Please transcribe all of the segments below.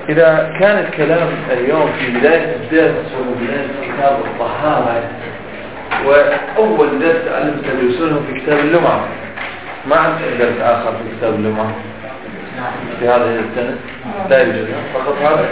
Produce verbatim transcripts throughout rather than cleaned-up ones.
إذا كان الكلام اليوم في بداية الدرس وبداية كتاب الطهارة، وأول درس تعلم تدرسونه في كتاب اللمعة، ما عندك درس آخر في كتاب اللمعة في هذه السنة؟ لا يوجد فقط هذا.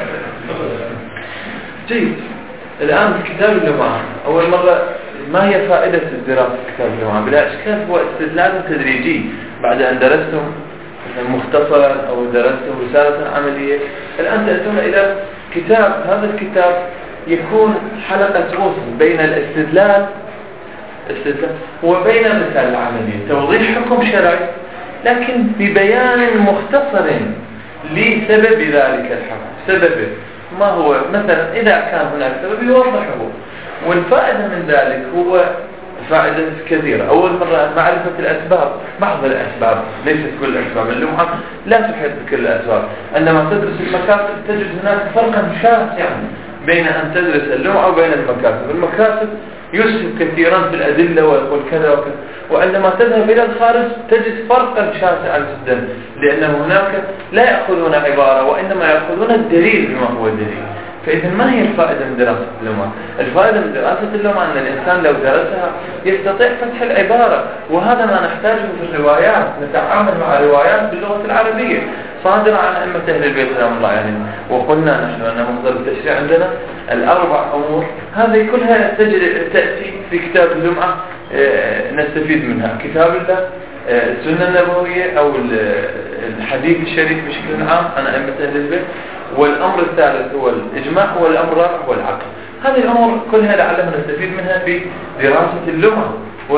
جيد. الآن في كتاب اللمعة أول مرة، ما هي فائدة الدراسة في كتاب اللمعة؟ بلا إشكال هو استدلال تدريجي بعد أن درستم مختصرا أو درستم رسالة عملية. الآن تأتون إلى كتاب، هذا الكتاب يكون حلقة وصل بين الاستدلال استدلال وبين الرسالة العملية، توضيح حكم شرعي لكن ببيان مختصر لسبب ذلك الحكم. سببه ما هو؟ مثلا إذا كان هناك سبب يوضحه. والفائدة من ذلك هو فائدة كثيرة. أول مرة معرفة الأسباب، بعض الأسباب، ليست كل الأسباب. اللمعة لا تحيط بكل الأسباب، عندما تدرس المكاسب تجد هناك فرقا شاسعا بين أن تدرس اللمعة وبين المكاسب. المكاسب يسهب كثيرا في الأدلة والكذا وكذا، وعندما تذهب إلى الخارج تجد فرقا شاسعا جدا، لأن هناك لا يأخذون عبارة وإنما يأخذون الدليل بما هو الدليل. فإذا ما هي الفائدة من دراسة اللمعة؟ الفائدة من دراسة اللمعة أن الإنسان لو درسها يستطيع فتح العبارة، وهذا ما نحتاجه في الروايات. نتعامل مع روايات باللغة العربية صادرة عن أئمة أهل البيت سلام الله عليهم. وقلنا نحن أن مصدر التشريع عندنا الأربع أمور، هذه كلها تجد تأتي في كتاب اللمعة. نستفيد منها كتاب الله، السنة النبوية أو الحديث الشريف بشكل عام عن أئمة أهل البيت. والأمر الثالث هو الإجماع، والأمر الرابع هو العقل. هذه الأمور كلها لعلنا نستفيد منها في دراسة اللمعة.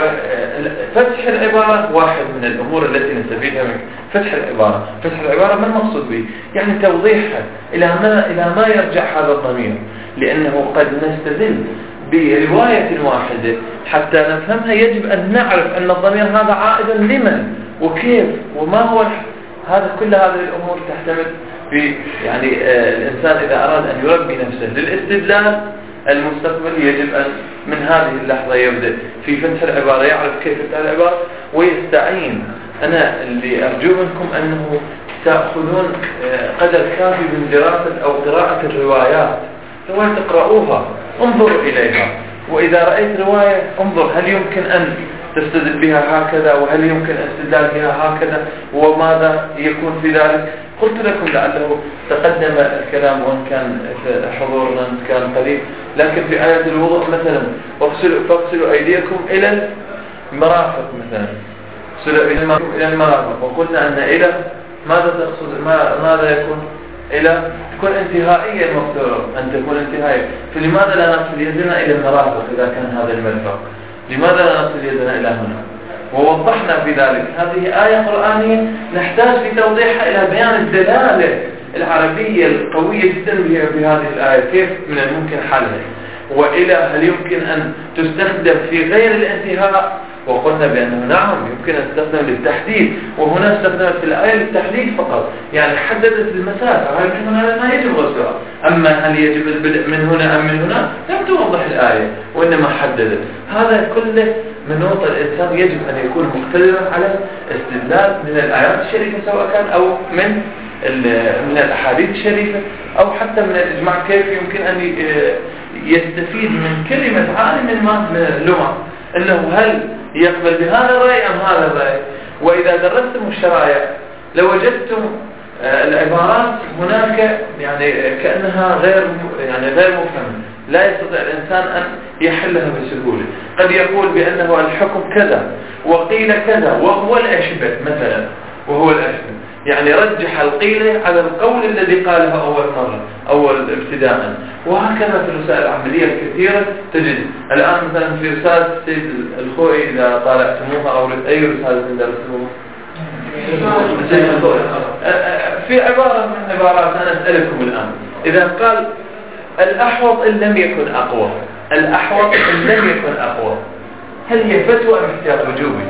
وفتح العبارة واحد من الأمور التي نستفيدها من فتح العبارة. فتح العبارة ما المقصود به؟ يعني توضيحها إلى ما إلى ما يرجع هذا الضمير، لأنه قد نستدل برواية واحدة حتى نفهمها. يجب أن نعرف أن الضمير هذا عائد لمن وكيف وما هو الح... هذا كل هذه الأمور تحتمل في يعني آه الإنسان إذا أراد أن يربي نفسه للاستدلال المستقبلي يجب أن من هذه اللحظة يبدأ في فتح العبارة، يعرف كيف فتح العبارة ويستعين. أنا اللي أرجو منكم أنه تأخذون آه قدر كافي من دراسة أو قراءة الروايات. رواية تقرؤوها، انظروا إليها، وإذا رأيت رواية انظر هل يمكن أن تستدل بها هكذا، وهل يمكن استدلال بها هكذا، وماذا يكون في ذلك. قلت لكم لعله تقدم الكلام وإن كان حضورنا كان قليل، لكن في آية الوضوء مثلا فاغسلوا فاغسلوا أيديكم إلى المرافق مثلا، إلى المرافق، وقلنا أن إلى ماذا تقصد؟ ما ماذا يكون؟ إلى تكون انتهائية، المفترض أن تكون انتهائية. فلماذا لا نصل يدنا إلى المرافق إذا كان هذا المرفق؟ لماذا لا نصل يدنا إلى هنا؟ ووضحنا في ذلك. هذه آية قرآنية نحتاج في توضيحها إلى بيان الدلالة العربية القوية جدا بهذه الآية، كيف من الممكن حلها، وإلى هل يمكن أن تستخدم في غير الانتهاء. وقلنا بأنه نعم يمكن أن تستخدم للتحديد، وهنا استخدمت في الآية للتحديد فقط، يعني حددت المسافة، هل من هنا ما يجب غسلها. أما هل يجب البدء من هنا أم من هنا لم توضح الآية، وإنما حددت. هذا كله من نقطة الإنسان يجب أن يكون مقتدرا على استدلال من الآيات الشريفة سواء كان أو من من الأحاديث الشريفة أو حتى من الإجماع. كيف يمكن أن يستفيد من كلمة عالم ما من اللمعة، أنه هل يقبل بهذا الرأي أم هذا الرأي. وإذا درستم الشرائع لوجدتم العبارات هناك يعني كأنها غير يعني غير مفهمة، لا يستطيع الإنسان أن يحلها بسهولة. قد يقول بأنه الحكم كذا وقيل كذا وهو الأشبه مثلا، وهو الأشبه يعني رجح القيل على القول الذي قاله أول مرة أول ابتداء. وهكذا في الرسائل العملية الكثيرة تجد. الآن مثلا في رسالة السيد الخوئي إذا طالعتموها أو أي رسالة درستموها في عبارة من عبارات أنا أسألكم الآن، إذا قال الأحوط إن لم يكن أقوى، الأحوط إن لم يكن أقوى، هل هي فتوى أم اختيار وجوبي؟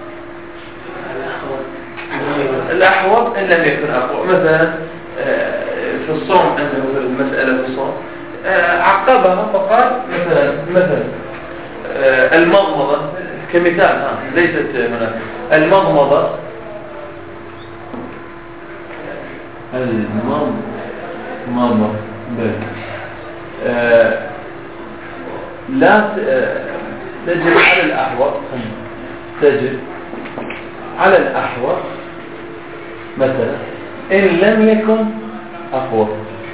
الأحوط إن لم يكن أقوى. مثلا في الصوم عنده المسألة في الصوم عقبها فقال مثلا مثلا المضمضة كمثال، ها ليست هنا المضمضة المضمضة ماما بل آه لا آه تجب على الأحوط تجب على الأحوط مثلا إن لم يكن أحوط.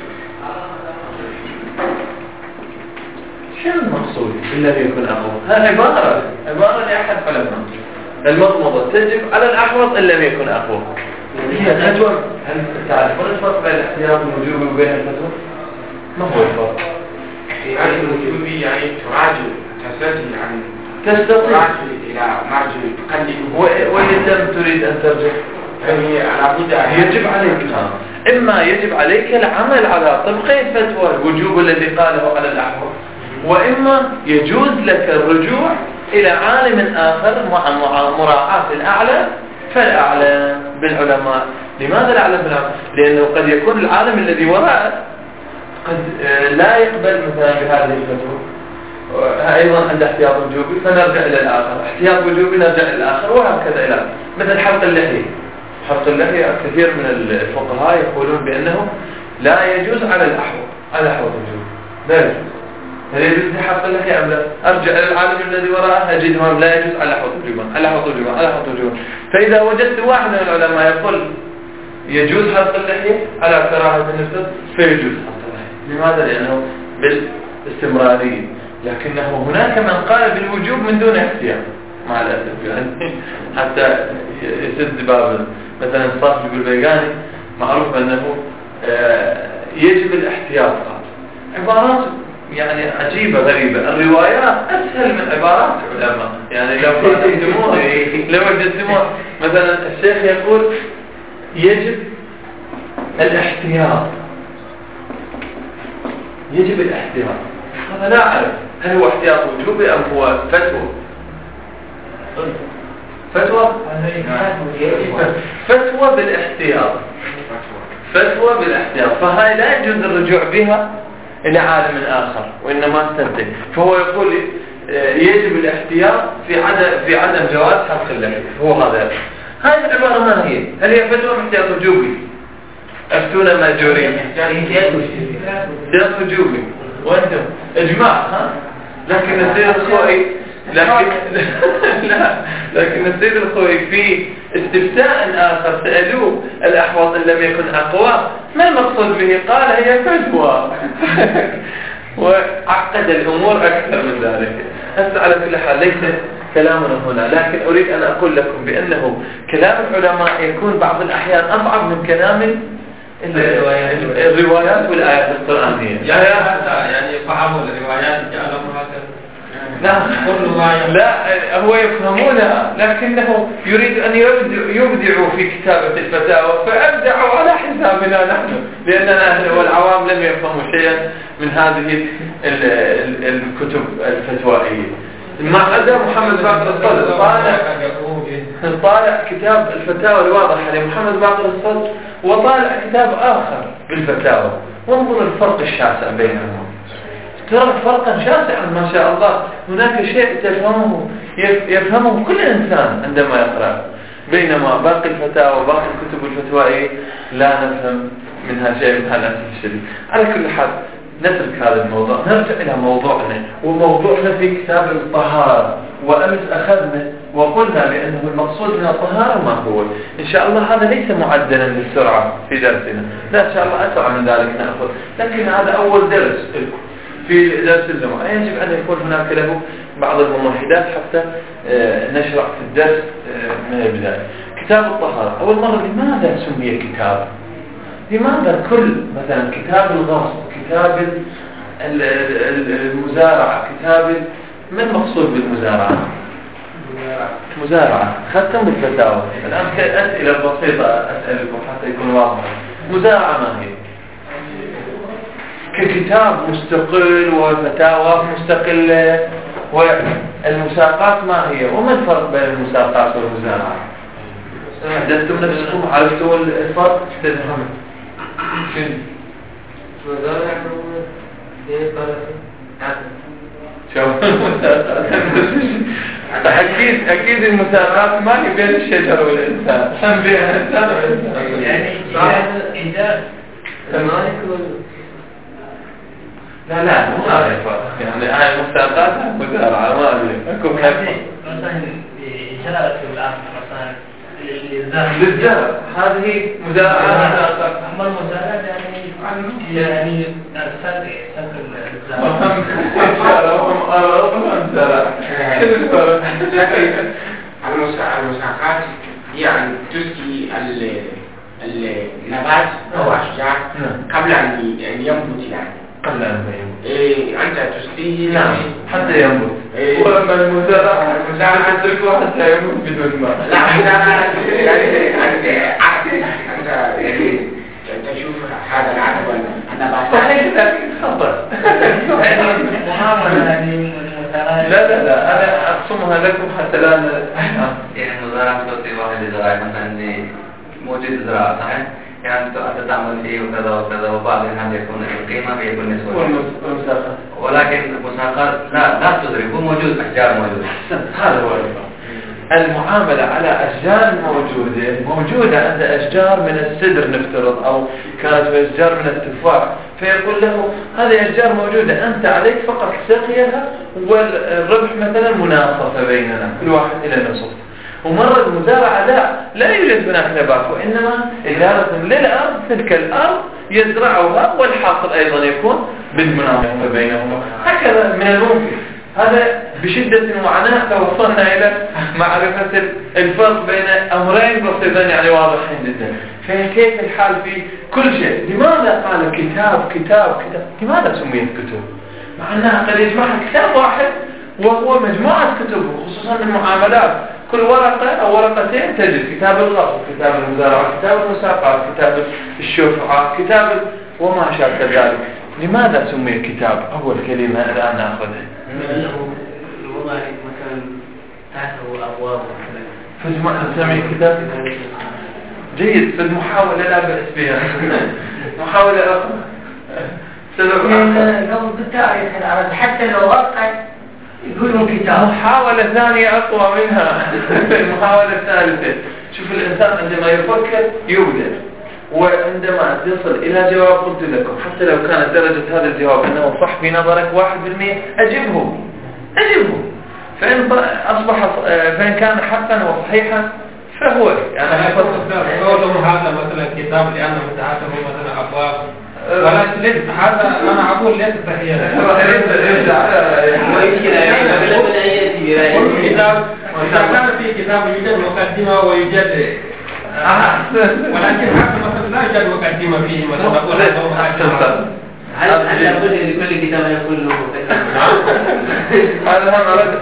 شو المقصود إن لم يكن أحوط؟ هذا عبارة عبارة لأحد علماء المضمضة تجب على الأحوط إن لم يكن أحوط. هي فتوى. هل تعرفون الفرق بين الاحتياط والوجوب وبين الفتوى؟ ما هو الفرق؟ يعني الوجوب يعني تراجع تستطيع يعني تستطيع تراجع إلى مرجع تقلد وإن لم تريد أن ترجع يعني على بد يجب عليك إما يجب عليك العمل على طبق فتوى الوجوب الذي قاله على الأحوط، وإما يجوز لك الرجوع إلى عالم آخر مع مراعاة الأعلى فالأعلى بالعلماء. لماذا الأعلى بالعلماء؟ لأنه قد يكون العالم الذي وراءه قد لا يقبل مثلا بهذه الفتوى، أيضا عند احتياط وجوبي فنرجع إلى الآخر، احتياط وجوبي نرجع إلى الآخر، وهكذا إلى مثل حلق اللحية. حلق اللحية كثير من الفقهاء يقولون بأنه لا يجوز على الأحوط على أحوط وجوب، لا يجوز. هل يجوز حلق اللحية أم لا؟ أرجع إلى العالم الذي وراءه أجدهم لا يجوز على أحوط وجوبا على أحوط وجوبا على أحوط وجوبا. فإذا وجدت واحد من العلماء يقول يجوز حلق اللحية على كراهة النسب فيجوز حلق اللحية. لماذا؟ لأنه بالاستمرارية. لكنه هناك من قال بالوجوب من دون احتياط مع الأسف، يعني حتى يسد باب مثلا صاحب البيقاني معروف أنه يجب الاحتياط. عبارات يعني عجيبة غريبة، الروايات أسهل من عبارات العلماء. يعني لو وجدتموها لو وجدتموها مثلا الشيخ يقول يجب الاحتياط يجب الاحتياط هذا لا أعرف هل هو احتياط وجوبي أم هو فتوى فتوى فتوى بالاحتياط فتوى بالاحتياط فهاي لا يجوز الرجوع بها إلى عالم آخر وإنما تنتهي. فهو يقول يجب الاحتياط في عدم في عدم جواز حلق اللحية. هو هذا هذه العبارة ما هي؟ هل هي فتوى احتياط وجوبي؟ أفتونا ماجورين احتياط وجوبي وأنتم إجماع ها؟ لكن السيد الخوئي لكن لا لكن السيد الخوئي في استفتاء آخر سألوه الأحوط إن لم يكن أقوى ما المقصود به؟ قال هي فتوى وعقد الأمور أكثر من ذلك. هسه على كل حال ليس كلامنا هنا، لكن أريد أن أقول لكم بأنه كلام العلماء يكون بعض الأحيان أصعب من كلام الروايات والآيات القرآنية. يعني يعني فهموا الروايات جعلوا لا لا هو يفهمونها لكنه يريد أن يبدعوا في كتابة الفتاوى فأبدعوا على حسابنا نحن، لأننا والعوام لم يفهموا شيئا من هذه الكتب الفتوائية. مع عدا محمد باقر الصدر طالع طالع كتاب الفتاوى الواضحة لمحمد باقر الصدر وطالع كتاب آخر بالفتاوى، وانظر الفرق الشاسع بينهم، ترى فرقا شاسعا ما شاء الله. هناك شيء تفهمه يفهمه كل إنسان عندما يقرأ، بينما باقي الفتاوى وباقي الكتب الفتوائية لا نفهم منها شيء من هذا الشيء. على كل حال نترك هذا الموضوع، نرجع إلى موضوعنا، وموضوعنا في كتاب الطهارة. وأمس أخذنا وقلنا بأنه المقصود من الطهارة ما هو. إن شاء الله هذا ليس معدلا للسرعة في درسنا، لا إن شاء الله أسرع من ذلك نأخذ، لكن هذا أول درس في درس الجمعة يجب أن يكون هناك له بعض الممهدات حتى نشرع في الدرس من البداية. كتاب الطهارة أول مرة لماذا سمي كتاب؟ لماذا كل مثلا كتاب الغصب، كتاب المزارعة، كتاب ما المقصود بالمزارعة؟ مزارعة ختم بالفتاوى. الآن أسئلة بسيطة أسألكم حتى يكون واضح. مزارعة ما هي؟ ككتاب مستقل وفتاوى مستقلة، والمساقات ما هي؟ وما الفرق بين المساقات والمزارعة؟ حدثتم نفسكم عرفتوا الفرق؟ تفهموا أكيد أكيد المساقات ما هي بين الشجر والإنسان، هم بين الإنسان والإنسان. يعني إذا لا لا مو هذا الفرق، يعني هاي المساقات مزارعة ما أدري أكو مثلا شرعت الآن مثلا للزرع هذه مزارعة. أما المزارعة يعني يعني السلق سلق الزرع هم أرضهم زرع كل الفرق. المساقات يعني تسقي النبات أو أشجار قبل أن ينبت يعني قبل أن ينبت. إيه أنت تسقيه نعم حتى ينبت. إيه. وأما المزارع المزارع تتركه حتى ينبت بدون ماء. لا أنت يعني أنت يعني تشوف هذا العدوى النبات. صحيح لكن خطأ. محاولة يعني لا لا لا أنا أقسمها لكم حتى لا يعني مزارع صوتي واحد زراعي مثلا موجود زراعة صحيح يعني أنت تعمل فيه وكذا وكذا وبعد هذا يكون القيمة بيكون نسبة والمساقات ولكن المساقات لا لا تدرك هو موجود أشجار موجود. هذا هو الفرق. المعاملة على أشجار موجودة موجودة عند أشجار من السدر نفترض أو كانت أشجار من التفاح فيقول له هذه أشجار موجودة أنت عليك فقط سقيها والربح مثلا مناصفة بيننا كل واحد إلى نصف. ومرة المزارعة لا لا يوجد هناك نبات وإنما إدارة للأرض تلك الأرض يزرعها والحاصل أيضا يكون بالمناصفة بينهما. هكذا من الممكن. هذا بشدة وعناء توصلنا إلى معرفة الفرق بين أمرين بسيطين يعني واضحين جدا. فكيف الحال في كل شيء؟ لماذا قال كتاب كتاب كتاب؟ لماذا سميت كتب؟ مع أنها قد يجمعها كتاب واحد وهو مجموعة كتب خصوصا المعاملات كل ورقة أو ورقتين تجد كتاب الغصب كتاب المزارعة كتاب المساقات كتاب الشفعة كتاب وما شابه ذلك. لماذا سمي كتاب؟ أول كلمة الآن نأخذها الوضع مثلا تحته أبواب فجمع نسمي كتاب جيد. في المحاولة لا بأس بها محاولة أخرى لو بالتاريخ العربي حتى لو وقع يقولون كتاب. محاولة ثانية أقوى منها المحاولة الثالثة. شوف الإنسان عندما يفكر يبدأ وعندما تصل إلى جواب قلت لكم حتى لو كانت درجة هذا الجواب أنه صح في نظرك واحد بالمئة أجبه أجبه فإن أصبح فإن كان حقا وصحيحا فهو يعني يقولون هذا مثلا كتاب لأنه متعاته مثلا أبواب ولكن ليس هذا أنا أقول ليس صحيح. إذا كان في كتاب يوجد مقدمة ويوجد ولكن حتى مثلا لا يوجد مقدمة فيه مثلا أقول هذا مقدمة. هل هل لابد لكل كتاب يكون له هذا هم رد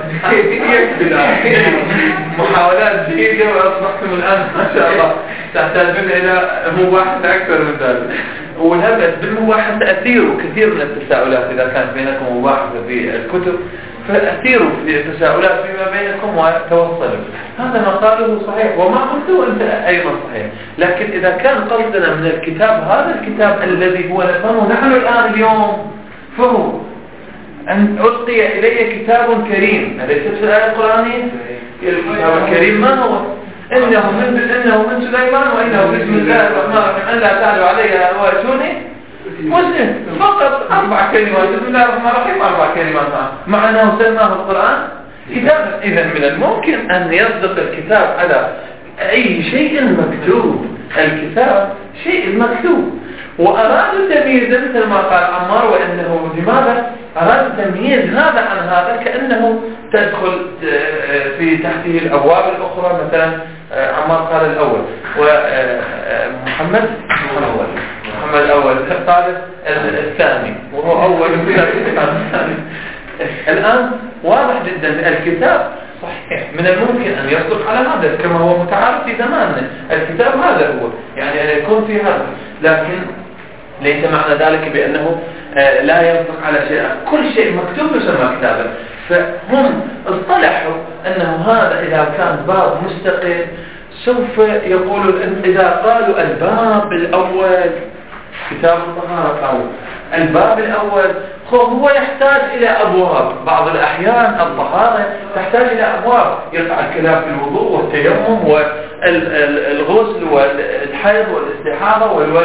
محاولات جيدة وأصبحتم الآن ما شاء الله تحتاجون إلى مباحثة أكثر من ذلك. والهدف بالمباحثة أثيروا كثير من التساؤلات إذا كانت بينكم مباحثة في الكتب فأثيروا في التساؤلات فيما بينكم وتوصلوا. هذا ما قاله صحيح وما قلته أنت أيضا صحيح. لكن إذا كان قصدنا من الكتاب هذا الكتاب الذي هو نفهمه نحن الآن اليوم فهو أن ألقي إلي كتاب كريم أليست في الآية القرآنية؟ الكتاب الكريم ما هو؟ إنه من إنه من سليمان وإنه بسم الله الرحمن الرحيم أن لا تعلوا علي وأتوني مسلم. فقط أربع كلمات بسم الله الرحمن الرحيم أربع كلمات مع أنه سماه القرآن كتابا. إذا من الممكن أن يصدق الكتاب على أي شيء مكتوب. الكتاب شيء مكتوب وأرادوا تمييزا مثل ما قال عمار وأنه لماذا أرادوا تمييز هذا عن هذا كأنه تدخل في تحته الأبواب الأخرى. مثلا عمار قال الأول ومحمد الأول محمد الأول قال الثاني وهو أول الثاني. الآن واضح جدا الكتاب صحيح من الممكن أن يصدق على هذا كما هو متعارف في زماننا. الكتاب هذا هو يعني أن يكون في هذا لكن ليس معنى ذلك بأنه لا ينطق على شيء. كل شيء مكتوب يسمى كتابا. فهم اصطلحوا أنه هذا إذا كان باب مستقل سوف يقولوا إذا قالوا الباب الأول كتاب الطهارة أو الباب الأول هو يحتاج إلى أبواب. بعض الأحيان الطهارة تحتاج إلى أبواب يقع الكلام في الوضوء والتيمم والغسل والحيض والاستحاضة والولد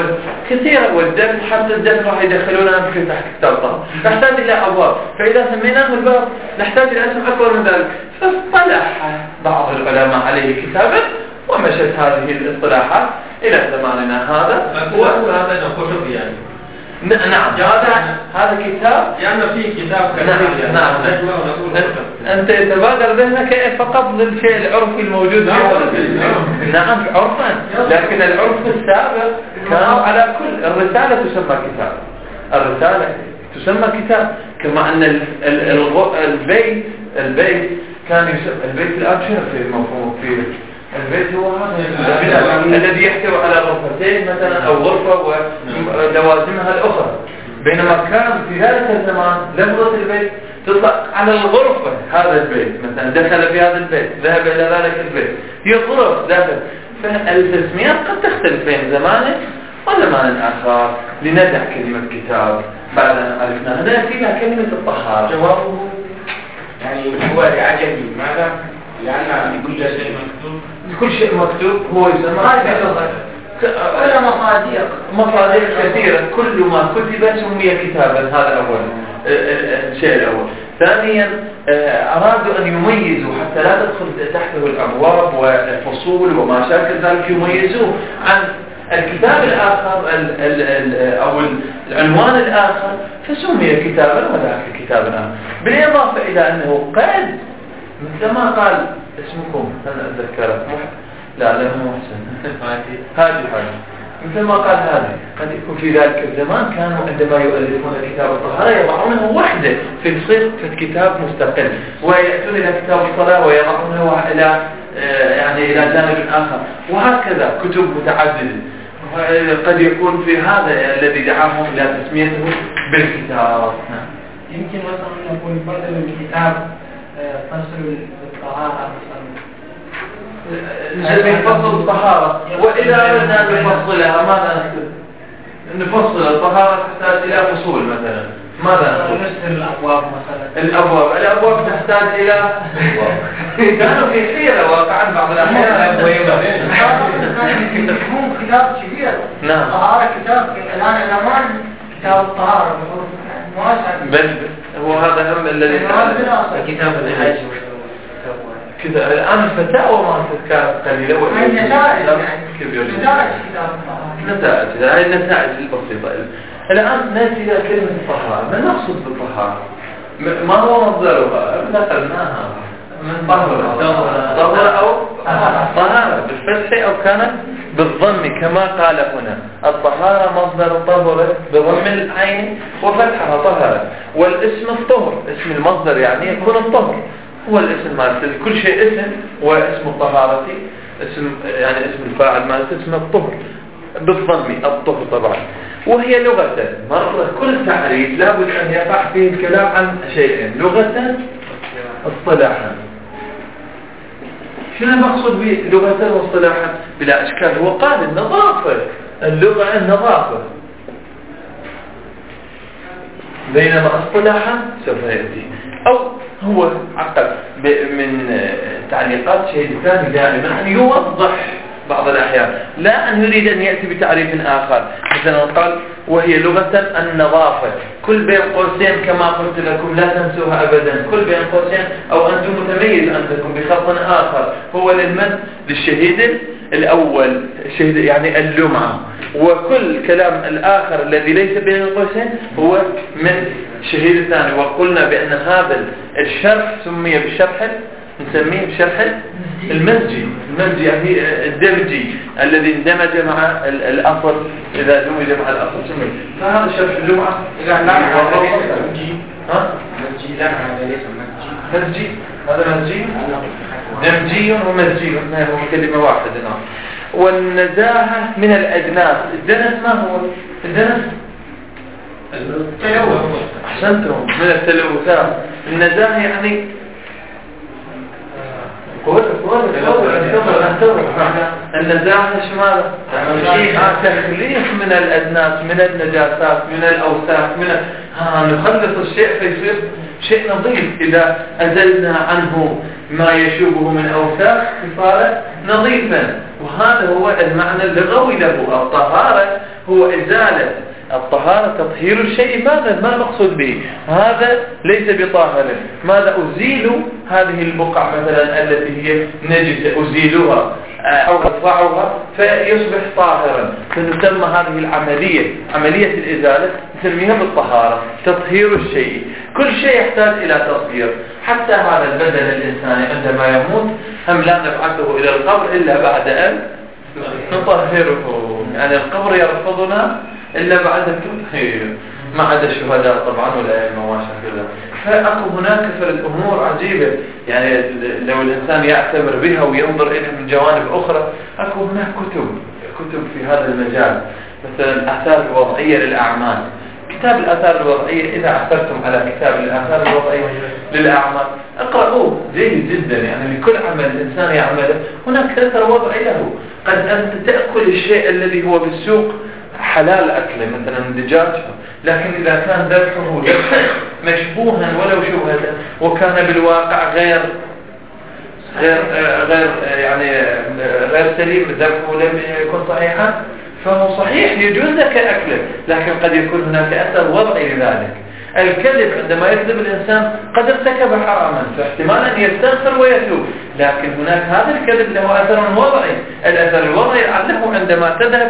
كثيرة، والدفن حتى الدفن راح يدخلونها يمكن تحت كتاب الطهارة، نحتاج إلى أبواب، فإذا سميناه الباب نحتاج إلى اسم أكبر من ذلك. فاصطلح بعض العلماء عليه كتابا، ومشت هذه الاصطلاحات إلى زماننا هذا. وهذا كتب يعني. نعم هذا هذا كتاب يعني فيه كتاب كثير. نعم أنت يتبادر ذهنك فقط للشيء العرفي الموجود في نعم عرفا، لكن العرف السابق كانوا على كل الرسالة تسمى كتاب، الرسالة تسمى كتاب، كما أن البيت البيت كان يسمى البيت الآن شنو في المفهوم فيه؟ البيت هو هذا الذي يحتوي على غرفتين مثلا أو غرفة ولوازمها الأخرى، بينما كان في ذلك الزمان لفظة البيت تطلق على الغرفة. هذا البيت مثلا دخل في هذا البيت، ذهب إلى ذلك البيت، هي غرف داخل. فالتسميات قد تختلف بين زمان وزمان آخر. لندع كلمة كتاب بعد أن عرفنا هنا فيها كلمة الطهارة. جوابه يعني هو لعجبي، ماذا؟ لأن كل شيء مكتوب، كل شيء مكتوب هو يسمى ولا مصادر مصادر كثيرة، كل ما كتب سمي كتابا. هذا أول الشيء الأول. ثانيا أرادوا أن يميزوا حتى لا تدخل تحته الأبواب والفصول وما شابه ذلك، يميزوه عن الكتاب الآخر ال ال ال أو العنوان الآخر، فسمي كتابا وذاك كتابا آخر. بالإضافة إلى أنه قد مثل ما قال اسمكم أنا أتذكره لا لا مو محسن هذه حاجة مثل ما قال هذه قد يكون في ذلك الزمان كانوا عندما يؤلفون كتاب الطهارة يضعونه وحده في تصير في كتاب مستقل، ويأتون إلى كتاب الصلاة ويضعونه إلى يعني إلى جانب آخر، وهكذا كتب متعددة. قد يكون في هذا الذي دعاهم إلى تسميته بالكتاب. يمكن مثلا نقول بدل الكتاب فصل الطهارة نسميه فصل الطهارة، وإذا أردنا أن نفصلها ماذا نكتب؟ نفصل الطهارة تحتاج إلى فصول مثلا، ماذا نكتب؟ مثل الأبواب مثلا. الأبواب الأبواب تحتاج إلى كانوا في حيرة واقعا بعض الأحيان. يكون كتاب كبير. نعم. طهارة كتاب الآن الأمان كتاب الطهارة بل هو هذا هم الذي كتاب الحج كذا. الآن الفتاوى ما كانت قليلة والنتائج كبيرة. نتائج كتاب الطهارة. نتائج هاي النتائج البسيطة. الآن نأتي إلى كلمة الطهارة. ما نقصد بالطهارة؟ ما هو مصدرها؟ نقلناها من طهر طهر أو طهارة بالفتح أو كانت بالضم كما قال هنا. الطهارة مصدر طهر بضم العين وفتحها طهر، والاسم الطهر اسم المصدر يعني يكون الطهر هو الاسم مالته. كل شيء اسم، واسم الطهارة اسم يعني اسم الفاعل مالته اسم الطهر بالضم الطهر طبعا. وهي لغة مرة كل تعريف لابد أن يقع فيه الكلام عن شيئين، لغة اصطلاحا. شنو المقصود بلغة واصطلاحا؟ بلا أشكال. هو قال النظافة، اللغة النظافة، بينما اصطلاحا سوف يأتي. أو هو عقل من تعليقات شيء ثاني دائما أن يوضح بعض الأحيان، لا أن يريد أن يأتي بتعريف آخر. مثلا قال وهي لغة النظافة، كل بين قوسين كما قلت لكم لا تنسوها أبدا، كل بين قوسين أو أنتم متميز أنتم بخط آخر هو للمد للشهيد الأول، الشهيد يعني اللمعة، وكل كلام الآخر الذي ليس بين القوسين هو من الشهيد الثاني. وقلنا بأن هذا الشرح سمي بالشرح نسميه بشرح المزجي. المزجي يعني الدمجي الذي اندمج مع الأصل، إذا دمج مع الأصل سمي. فهذا شرح اللمعة. إذا لا هذا ليس مزجي. ها؟ مزجي لا هذا ليس مزجي. مزجي هذا مزجي. دمجي ومزجي هو كلمة واحدة. نعم. والنزاهة من الأجناس. الدنس ما هو؟ الدنس التلوث. أحسنتم، من التلوثات. النزاهة يعني قول قول قول انتظر النزاهة شمالة تخليص من الأدناس، من النجاسات، من الأوساخ، من ها نخلص الشيء فيصير شيء نظيف. إذا أزلنا عنه ما يشوبه من أوساخ صار نظيفا. وهذا هو المعنى اللغوي له. الطهارة هو إزالة، الطهارة تطهير الشيء. ماذا ما المقصود به؟ هذا ليس بطاهر، ماذا أزيل هذه البقع مثلا التي هي نجسة، أزيلها أو أرفعها فيصبح طاهرا، فتسمى هذه العملية عملية الإزالة نسميها بالطهارة، تطهير الشيء. كل شيء يحتاج إلى تطهير، حتى هذا البدن الإنساني عندما يموت هم لا نبعثه إلى القبر إلا بعد أن نطهره، يعني القبر يرفضنا إلا بعد التطهير، ما عدا الشهداء طبعا ولا المواشى كذا. فأكو هناك فرد أمور عجيبة، يعني لو الإنسان يعتبر بها وينظر إليها من جوانب أخرى، أكو هناك كتب كتب في هذا المجال، مثلا الآثار الوضعية للأعمال. كتاب الآثار الوضعية إذا عثرتم على كتاب الآثار الوضعية للأعمال اقرأوه، جيد جدا. يعني لكل عمل الإنسان يعمله هناك أثر وضعي له. قد أنت تأكل الشيء الذي هو بالسوق حلال أكله، مثلا الدجاج، لكن إذا كان ذبحه ذبحا مشبوها ولو شبهة وكان بالواقع غير غير غير يعني غير سليم، ذبحه لم يكن صحيحا، فهو صحيح يجوز لك أكله، لكن قد يكون هناك أثر وضعي لذلك. الكذب عندما يكذب الإنسان قد ارتكب حراما، فاحتمال أن يستغفر ويتوب، لكن هناك هذا الكذب له أثر وضعي. الأثر الوضعي أنه عندما تذهب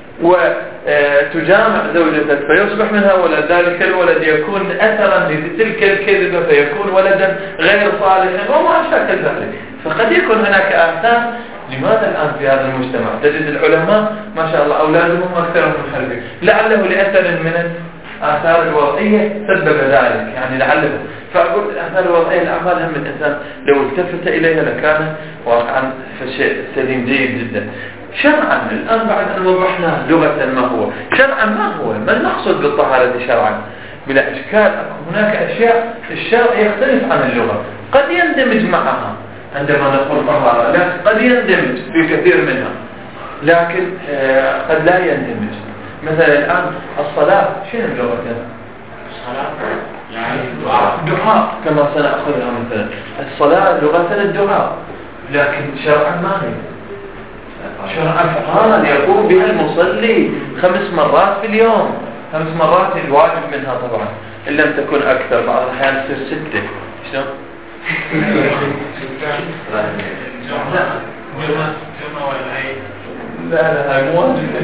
وتجامع زوجتك فيصبح منها ولد، ذلك الولد يكون أثرا لتلك الكذبة فيكون ولدا غير صالحا وما أشبه ذلك. فقد يكون هناك آثار. لماذا الآن في هذا المجتمع تجد العلماء ما شاء الله أولادهم أكثر من خلفه، لعله لأثر من الآثار الوضعية سبب ذلك، يعني لعله. فأقول الآثار الوضعية الأعمال هم الإنسان لو التفت إليها لكان واقعا فشيء سليم جيد جدا. شرعا الآن بعد أن وضحنا لغة ما هو، شرعا ما هو، ما المقصود بالطهارة شرعا؟ بلا إشكال هناك أشياء الشرع يختلف عن اللغة، قد يندمج معها عندما نقول طهارة، لا قد يندمج في كثير منها، لكن قد لا يندمج. مثلا الآن الصلاة شنو لغتها؟ الصلاة يعني دعاء دعاء كما سنأخذها. مثلا الصلاة لغتها الدعاء، لكن شرعا ما هي. شرعا فعلا يقوم بها المصلي خمس مرات في اليوم، خمس مرات الواجب منها طبعا إن لم تكن أكثر، بعض الأحيان تصير ستة. شلون؟ لا لا هاي مو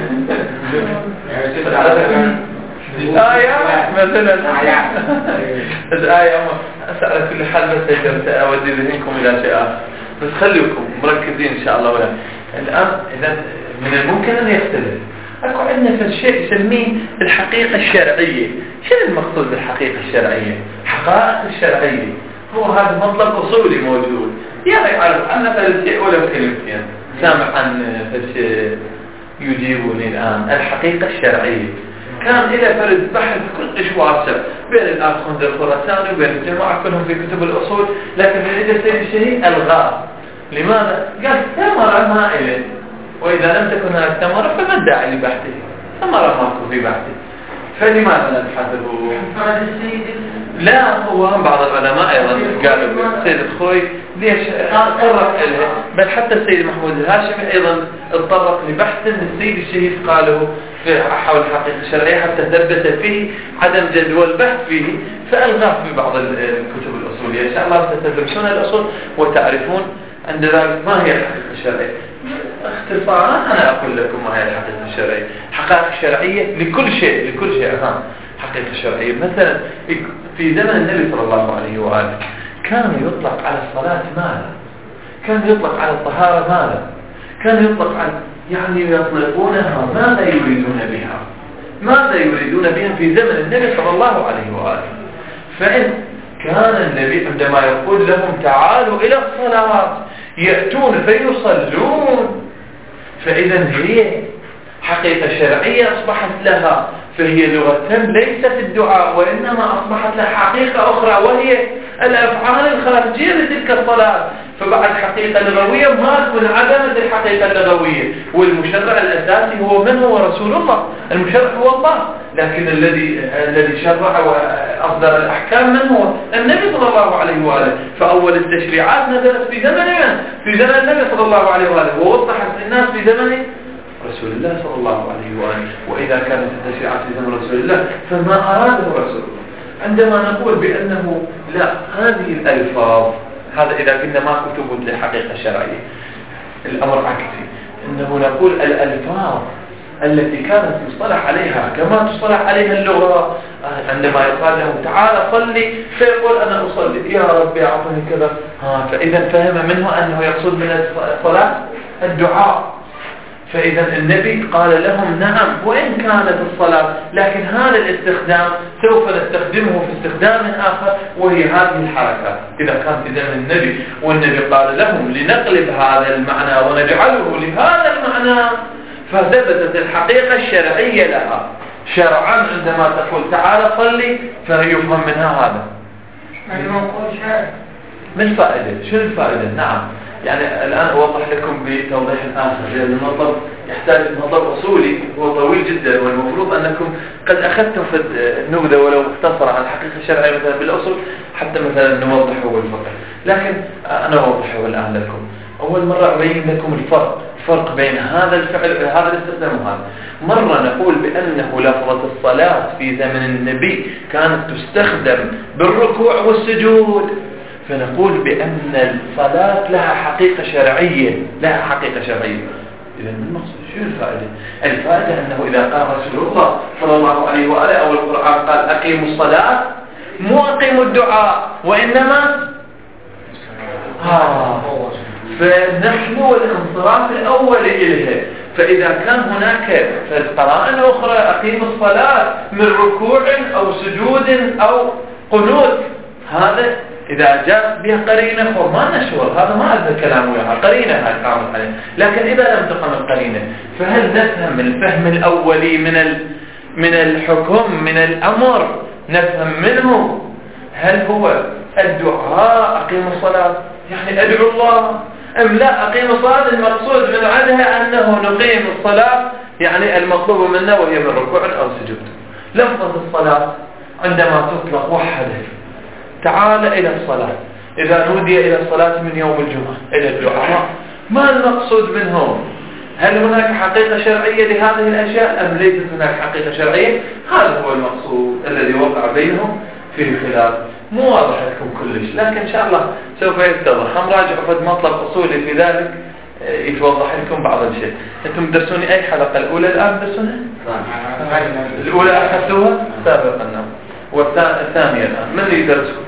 آيات مثلا الآية أسأل كل حال، بس أودي ذهنكم إلى شيء آخر، بس خليكم مركزين إن شاء الله. ولا الآن إذا من الممكن أن يختلف. أكو عندنا في شيء يسميه الحقيقة الشرعية. شنو المقصود بالحقيقة الشرعية؟ حقائق الشرعية هو هذا مطلب أصولي موجود، يعني يعرف أن فالشيء ولا كلمتين سامع عن فالشيء يجيبني الآن. الحقيقة الشرعية كان إلى فرد بحث كلش واسع بين الآخ خندر الخراساني وبين الجماعة كلهم في كتب الأصول، لكن من إذا السيد الشهيد ألغاه. لماذا؟ قال ثمرة مائلة، وإذا لم تكن هناك ثمرة فما الداعي لبحثه، ثمرة ماكو في بحثه، فلماذا نبحثه؟ لا هو بعض العلماء أيضا قالوا السيد الخوي ليش تطرق إليه، بل حتى السيد محمود الهاشمي أيضا تطرق لبحث السيد الشهيد قاله في حول الحقيقة الشرعية حتى ثبت فيه عدم جدوى البحث فيه، فألغاه في بعض الكتب الأصولية. إن شاء الله ستدرسون الأصول وتعرفون عند ذلك ما هي الحقيقة الشرعية. اختصارا أنا أقول لكم ما هي الحقيقة الشرعية. حقائق الشرعية لكل شيء، لكل شيء أهم حقيقة شرعية. مثلا في زمن النبي صلى الله عليه وآله كان يطلق على الصلاة ماذا؟ كان يطلق على الطهارة ماذا؟ كان يطلق على يعني يطلقونها ماذا يريدون بها؟ ماذا يريدون بها في زمن النبي صلى الله عليه وآله؟ فإن كان النبي عندما يقول لهم تعالوا إلى الصلاة يأتون فيصلون، فإذا هي حقيقة شرعية أصبحت لها، فهي لغة ليست الدعاء وإنما أصبحت لها حقيقة أخرى وهي الأفعال الخارجية لتلك الصلاة. فبعد حقيقة لغوية ما تكون عدمت الحقيقة اللغوية. والمشرع الأساسي هو من؟ هو رسول الله. المشرع هو الله، لكن الذي الذي شرع وأصدر الأحكام من هو؟ النبي صلى الله عليه وآله. فأول التشريعات نزلت في زمننا، في زمن النبي صلى الله عليه وآله، ووضحت للناس في زمن رسول الله صلى الله عليه وآله. وإذا كانت التشريعات في زمن رسول الله فما أراده رسول الله. عندما نقول بأنه لا، هذه الألفاظ، هذا إذا كنا ما كتب لحقيقة شرعية، الأمر عكسي، إنه نقول الألفاظ التي كانت يصطلح عليها كما تصطلح عليها اللغة. عندما يقال له تعالى صلي فيقول أنا أصلي، يا ربي أعطني كذا، ها فإذا فهم منه أنه يقصد من الصلاة الدعاء. فإذا النبي قال لهم نعم وإن كانت الصلاة، لكن هذا الاستخدام سوف نستخدمه في استخدام آخر، وهي هذه الحركات. إذا كان في زمن النبي والنبي قال لهم لنقلب هذا المعنى ونجعله لهذا المعنى، فثبتت الحقيقة الشرعية لها شرعا. عندما تقول تعالى صلي فيفهم منها هذا. ما الفائدة؟ شو الفائدة؟ نعم، يعني الآن أوضح لكم بتوضيح آخر، لأن المطلب يحتاج مطلب أصولي هو طويل جدا، والمفروض أنكم قد أخذتم في النبذة ولو مختصرة عن الحقيقة الشرعية مثلا بالأصول حتى مثلا نوضحه بالفقه، لكن أنا أوضحه الآن لكم. أول مرة أبين لكم الفرق الفرق بين هذا الفعل هذا الاستخدام وهذا. مرة نقول بأنه لفظة الصلاة في زمن النبي كانت تستخدم بالركوع والسجود، فنقول بأن الصلاة لها حقيقة شرعية، لها حقيقة شرعية. إذا المقصود شو الفائدة؟ الفائدة أنه إذا قال رسول الله صلى الله عليه وآله أو القرآن قال أقيموا الصلاة، مو أقيموا الدعاء، وإنما آه فنحن والانصراف الأول إليه. فإذا كان هناك قرائن أخرى أقيموا الصلاة من ركوع أو سجود أو قنوت، هذا إذا جاء بها قرينة فما نشور، هذا ما أدى كلامه لها قرينة هتعامل عليه. لكن إذا لم تقم القرينة فهل نفهم الفهم الأولي من ال... من الحكم من الأمر، نفهم منه هل هو الدعاء أقيم الصلاة يعني أدعو الله، أم لا أقيم الصلاة المقصود من عندها أنه نقيم الصلاة يعني المطلوب منا وهي من ركوع أو سجود. لفظة الصلاة عندما تطلق وحده تعال إلى الصلاة، إذا نودي إلى الصلاة من يوم الجمعة إلى الدعاء، ما المقصود منهم؟ هل هناك حقيقة شرعية لهذه الأشياء أم ليست هناك حقيقة شرعية؟ هذا هو المقصود الذي وقع بينهم فيه خلاف. مو واضح لكم كلش، لكن إن شاء الله سوف يتضح. هم راجعوا فد مطلب أصولي في ذلك يتوضح لكم بعض الشيء. أنتم درسوني أي حلقة؟ الأولى الآن درسونها؟ الأولى أخذتوها سابقا، والثانية الآن من اللي يدرسكم؟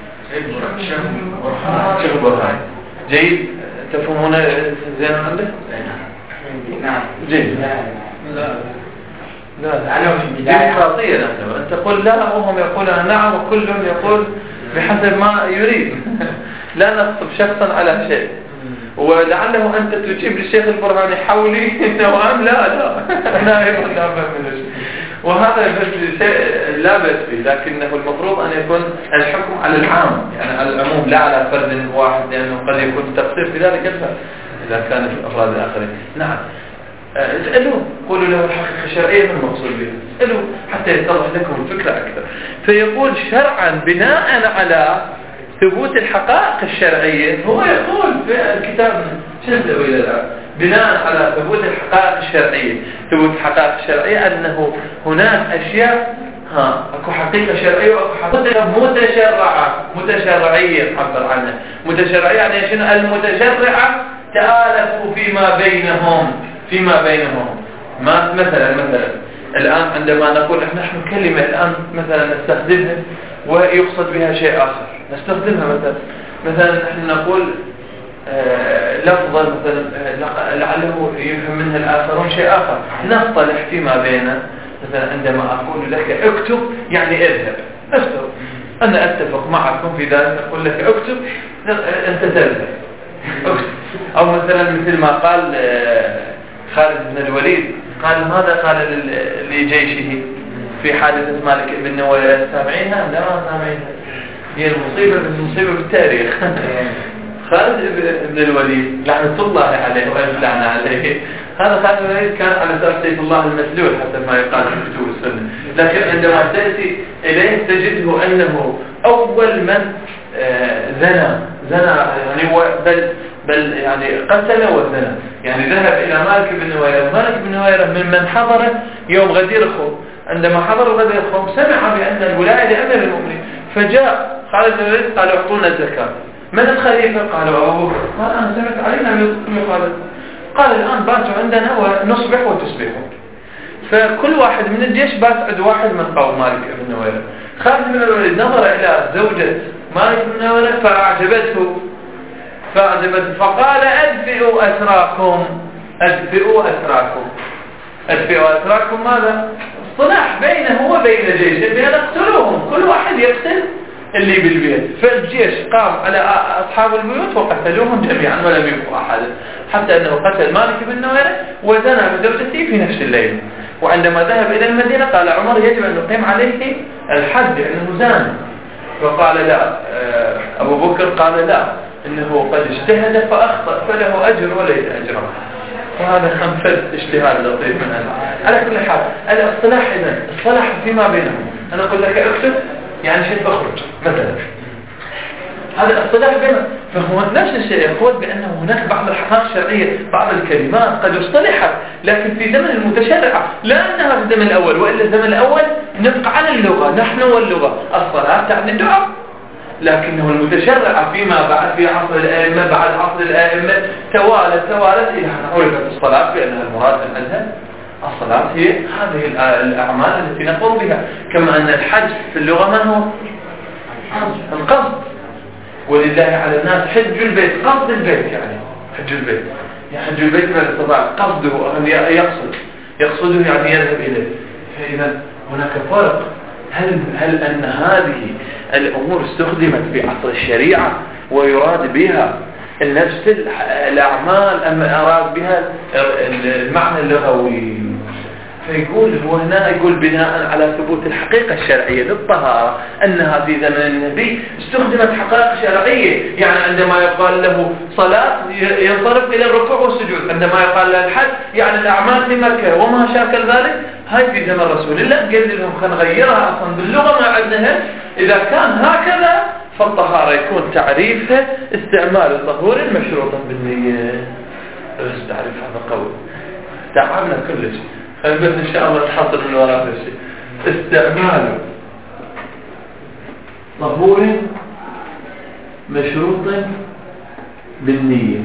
شيخ برهان. جيد، تفهمون زين عنده؟ نعم جيد. لا لا أنا في البداية ديمقراطية نحن، أنت تقول لا وهم يقولون نعم وكل يقول بحسب ما يريد. لا نغصب شخصا على شيء، ولعله أنت تجيب للشيخ البرهاني حولي نوام. لا لا أنا أيضا لا أفهم شيء، وهذا بس شيء لا بأس به، لكنه المفروض أن يكون الحكم على العام، يعني على العموم لا على فرد واحد، لأنه قد يكون تقصير في ذلك أكثر إذا كان في الأفراد الآخرين. نعم، اسألوا، قولوا له الحقيقة الشرعية من المقصود بها، اسألوا حتى يتضح لكم الفكرة أكثر. فيقول شرعا بناء على ثبوت الحقائق الشرعية، هو يقول في الكتاب شو نسوي الآن؟ بناء على ثبوت الحقائق الشرعية، ثبوت الحقائق الشرعية أنه هناك أشياء ها أكو حقيقة شرعية وأكو حقيقة متشرعة متشرعية نعبر عنها. متشرعية يعني شنو؟ المتشرعة تآلفوا فيما بينهم فيما بينهم ما مثلا مثلا الآن عندما نقول نحن كلمة الآن مثلا نستخدمها ويقصد بها شيء آخر، نستخدمها مثلا مثلا نحن نقول آه لفظا مثلا آه لعله يفهم منها الآخرون شيء آخر، نصطلح فيما بيننا. مثلا عندما أقول لك اكتب يعني اذهب، اكتب، أنا أتفق معكم في ذلك، أقول لك اكتب أنت تذهب اكتب. أو مثلا مثل ما قال آه خالد بن الوليد، قال ماذا قال لجيشه في حادثة مالك بن نويرة؟ سامعينها؟ لا ما سامعينها، هي المصيبة المصيبة بالتاريخ. خالد بن الوليد لعنة الله عليه وألف لعنة عليه، هذا خالد بن الوليد كان على أساس سيف الله المسلول حسب ما يقال في كتب السنة، لكن عندما تأتي إليه تجده أنه أول من زنى زنى يعني بل بل يعني قتل وزنى، يعني ذهب إلى مالك بن نويرة. مالك بن نويرة ممن حضر يوم غدير خوم، عندما حضر غدير خوم سمع بأن الولاية لأمير المؤمنين، فجاء خالد بن الوليد قال اعطونا الزكاة. من الخليفة؟ قالوا أبو بكر. قال أنا سمعت علينا من خالد. قال الآن باتوا عندنا ونصبح وتصبحون. فكل واحد من الجيش بات عند واحد من قوم مالك بن نويرة. خالد بن الوليد نظر إلى زوجة مالك بن نويرة فأعجبته فأعجبته فقال أدفئوا أسراكم أدفئوا أسراكم أدفئوا أسراكم. ماذا؟ اصطلاح بينه وبين جيشه بأن اقتلوهم، كل واحد يقتل اللي بالبيت. فالجيش قام على أصحاب البيوت وقتلوهم جميعا ولم يبقوا أحد، حتى أنه قتل مالك بن نويرة وزنى بزوجته في نفس الليل. وعندما ذهب إلى المدينة قال عمر يجب أن نقيم عليه الحد لأنه زاني، فقال لا. أبو بكر قال لا، إنه قد اجتهد فأخطأ فله أجر وليس أجره. وهذا خنفذ اجتهاد لطيف من هذا. على كل حال الاصطلاح إذن الصلاح فيما بينهم. أنا أقول لك اكتب يعني شيء بخرج مثلا، هذا اصطلاح بينهم. فهو نفس الشيء يقول بأنه هناك بعض الحقائق الشرعية، بعض الكلمات قد اصطلحت لكن في زمن المتشرع، لا أنها في الزمن الأول، وإلا الزمن الأول نبقى على اللغة نحن واللغة. الصلاة تعني الدعاء، لكنه المتشرع فيما بعد في عصر الأئمة بعد عصر الأئمة توالت توالت إلى أن عرفت الصلاة بأنها المراد منها الصلاة هي هذه الأعمال التي نقوم بها. كما أن الحج في اللغة ما هو القصد، ولله على الناس حج البيت، قصد البيت يعني حج البيت، يحج البيت من استطاع قصده أن يقصد يقصده يعني يذهب إليه. فإذا هناك فرق. هل هل أن هذه الأمور استخدمت في عصر الشريعة ويراد بها نفس الأعمال أم أراد بها المعنى اللغوي؟ فيقول هو هنا يقول بناء على ثبوت الحقيقة الشرعية للطهارة أنها في زمن النبي استخدمت حقائق شرعية. يعني عندما يقال له صلاة ينصرف إلى الركوع والسجود، عندما يقال له الحج يعني الأعمال في مكة وما شاكل ذلك. هاي في زمن رسول الله قال لهم خلينا نغيرها أصلا باللغة ما عندنا. إذا كان هكذا فالطهارة يكون تعريفها استعمال طهور مشروطا بالنية. بس تعريف هذا قوي، تعبنا كل شيء، بس إن شاء الله تحصل من وراء هذا الشيء. استعمال طهور مشروط بالنية،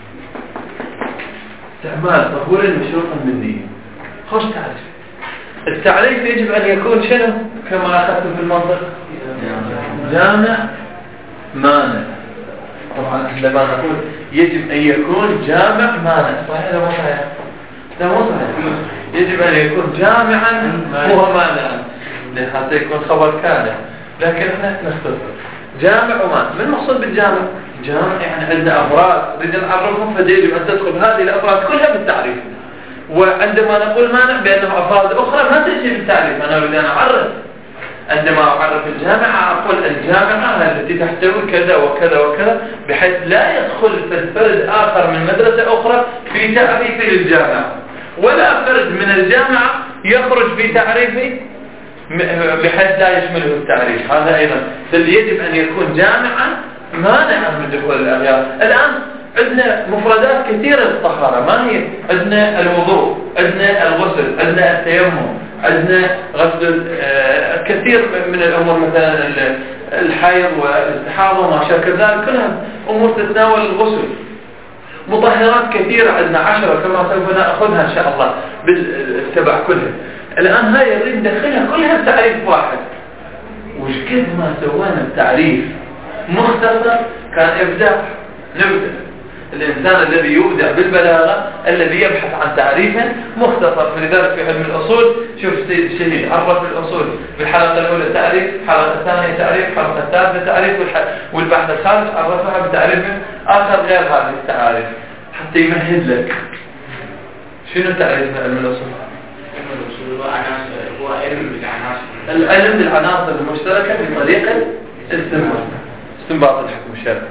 استعمال طهور مشروط بالنية. خوش تعريف. التعريف يجب أن يكون شنو كما أخذت في المنطق؟ جامع مانع. طبعا عندما نقول يجب أن يكون جامع مانع، صحيح ولا مو صحيح؟ لا مو صحيح. يجب أن يكون جامعا ومانعا حتى يكون خبر كامل، لكن احنا نختصر جامع ومانع. ما المقصود بالجامع؟ جامع يعني عندنا أفراد نريد نعرفهم، فيجب أن تدخل هذه الأفراد كلها بالتعريف. وعندما نقول مانع بأنه أفراد أخرى ما تجي بالتعريف، أنا أريد أن أعرف. عندما أعرف الجامعة أقول الجامعة التي تحتوي كذا وكذا وكذا، بحيث لا يدخل فرد آخر من مدرسة أخرى في تعريف للجامعة، ولا فرد من الجامعة يخرج في تعريفه بحيث لا يشمله التعريف. هذا أيضا يجب أن يكون جامعا مانعا من دخول الأغيار. الآن عندنا مفردات كثيرة للطهارة، ما هي؟ عندنا الوضوء، عندنا الغسل، عندنا التيمم، عندنا غسل آه كثير من الأمور، مثلا الحيض والاستحاضة وما شابه ذلك، كلها أمور تتناول الغسل. مطهرات كثيرة عندنا عشرة كما سوف نأخذها إن شاء الله بالتبع كلها. الآن هاي نريد ندخلها كلها بتعريف واحد. وش كد ما سوينا التعريف مختصر كان إبداع. نبدأ الإنسان الذي يبدع بالبلاغة الذي يبحث عن تعريفه مختصر. فلذلك في علم الأصول شوف السيد الشهيد عرف الأصول بالحلقة الأولى تعريف، الحلقة الثانية تعريف، الحلقة الثالثة تعريف، والبحث الخامس عرفها بتعريف آخر غير هذه التعاريف حتى يمهد لك. شنو تعريف علم الأصول؟ علم الأصول هو عناصر، هو علم بالعناصر، العلم بالعناصر المشتركة بطريقة الاستنباط، استنباط الحكم الشرعي.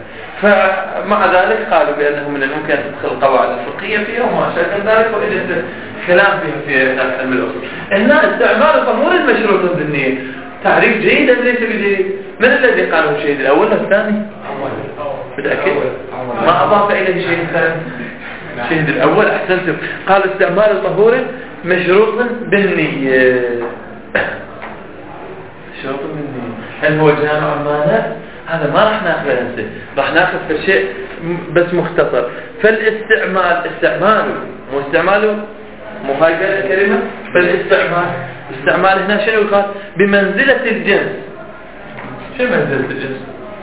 فمع ذلك قالوا بأنه من الممكن أن تدخل القواعد الفقهية فيها وما شابه ذلك، وإذا خلاف فيها في علم الأصول. هنا استعمال طهور المشروط بالنية تعريف جيد أم ليس بجيد؟ من الذي قاله الشهيد الأول أو الثاني؟ متأكد؟ ما أضاف إليه شيء ثاني؟ الشهيد الأول أحسنتم. قال استعمال طهور مشروط بالنية. مشروط بالنية هل هو جامع مانع؟ هذا ما راح ناخذه هسه، راح ناخذ في شيء بس مختصر. فالاستعمال استعماله مو استعماله مو هاي الكلمة. فالاستعمال استعمال هنا شنو يقال؟ بمنزلة الجنس. شو منزلة الجنس؟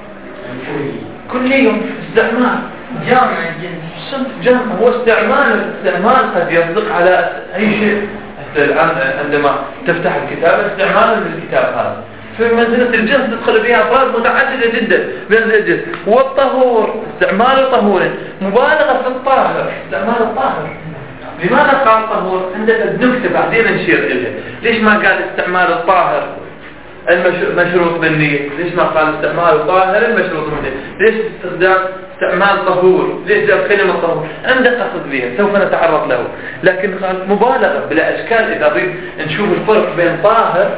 كل يوم استعمال جامع الجنس. صدق جامع هو استعمال. استعمال قد يصدق على أي شيء. الآن عندما تفتح الكتاب استعمال للكتاب هذا في منزلة الجنس تدخل فيها أفراد متعددة جدا. منزلة الجنس. والطهور استعمال طهور مبالغة في الطاهر. استعمال الطاهر. لماذا قال طهور؟ عندنا النكتة بعدين نشير إليها. ليش ما قال استعمال الطاهر المشروط بالنية؟ ليش ما قال استعمال الطاهر المشروط بالنية؟ ليش استخدام استعمال طهور؟ ليش جاب كلمة طهور؟ عنده قصد بها سوف نتعرض له. لكن قال مبالغة بلا أشكال. إذا نريد نشوف الفرق بين طاهر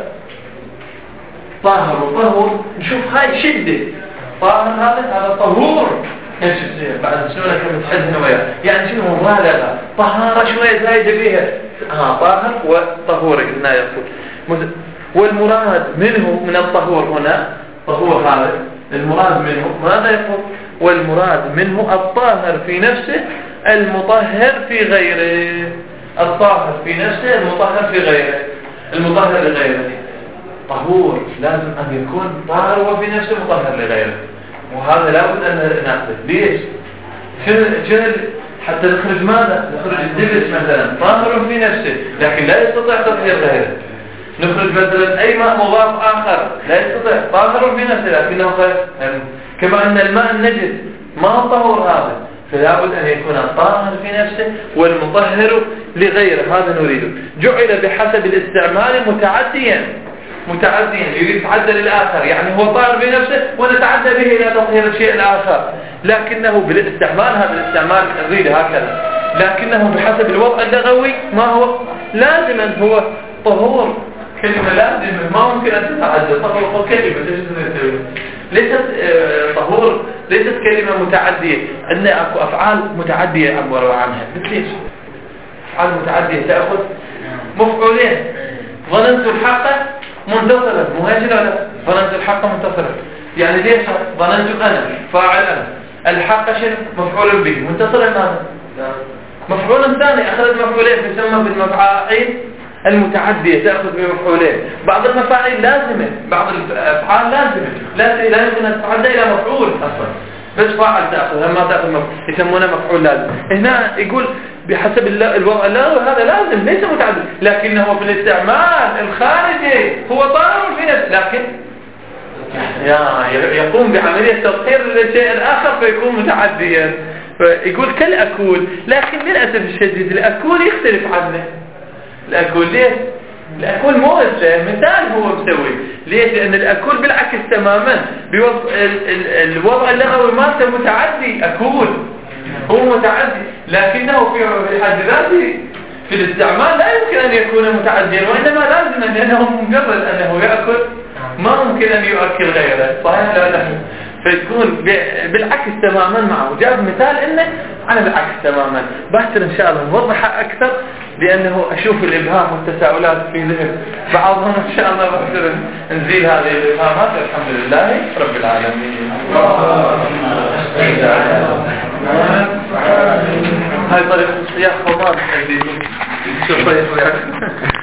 طاهر وطهور نشوف هاي شدة. طاهر هذا هذا طهور. ايش بعد شنو كلمة حزن وياه؟ يعني شنو مبالغة؟ طهارة شوية زايدة بها. ها طاهر وطهور قلنا يقول. والمراد منه من الطهور هنا طهور هذا المراد منه ماذا يقول؟ والمراد منه الطاهر في نفسه المطهر في غيره. الطاهر في نفسه المطهر في غيره. المطهر لغيره طهور لازم أن يكون طاهر وفي نفسه مطهر لغيره. وهذا لابد أن نأخذ. ليش؟ شنو شنو حتى نخرج ماذا؟ نخرج الدبس مثلا طاهر في نفسه لكن لا يستطيع تطهير غيره. نخرج مثلا أي ماء مضاف آخر لا يستطيع طاهر في نفسه لكنه غير. كما أن الماء النجس ما هو طهور هذا. فلابد أن يكون الطاهر في نفسه والمطهر لغيره. هذا نريده. جعل بحسب الاستعمال متعديا. متعديا يتعدى للآخر يعني هو طاهر بنفسه ونتعدى به إلى تطهير الشيء الآخر. لكنه بالاستعمال هذا الاستعمال نريد هكذا. لكنه بحسب الوضع اللغوي ما هو لازما هو طهور. كلمة لازمة ما ممكن أن تتعدى. طهور كلمة ليست طهور ليست كلمة متعدية. أن أكو أفعال متعدية عبروا عنها. مثل أفعال متعدية تأخذ مفعولين. ظننت الحق منتصرا مو هيك لا ظننت الحق منتصرا يعني ليش ظننت أنا فاعل أنا الحق شيء مفعول به منتصرا ماذا مفعول ثاني أخذت مفعولين يسمى بالمفاعيل المتعدية تأخذ بمفعولين. بعض المفاعيل لازمة بعض الأفعال لازمة لا لا يمكن أن تتعدى إلى مفعول أصلا بس فاعل تأخذ ما تأخذ مفعول يسمونه مفعول لازم. هنا يقول بحسب الوضع اللغوي هذا لازم ليس متعدد لكنه في الاستعمال الخارجي هو طاهر في نفسه لكن يقوم بعملية تطهير للشيء الآخر فيكون متعديا. فيقول كالأكول لكن للأسف الشديد الأكول يختلف عنه. الأكول ليش؟ الأكول مو مثال هو مسوي. ليش؟ لأن الأكول بالعكس تماما بوضع الوضع اللغوي مالته متعدي. أكول هو متعدي لكنه في حد ذاته في الاستعمال لا يمكن أن يكون متعديا وإنما لازم لأنه مجرد أنه يأكل ما ممكن أن يؤكل غيره. صحيح لا لا فيكون بالعكس تماما معه. جاب مثال إنه على العكس تماما. بحثنا إن شاء الله نوضحها أكثر لأنه أشوف الإبهام والتساؤلات في ذهن بعضهم إن شاء الله بحثنا نزيل هذه الإبهامات. الحمد لله رب العالمين. هاي طريقة الصياح فضال. شو طريقة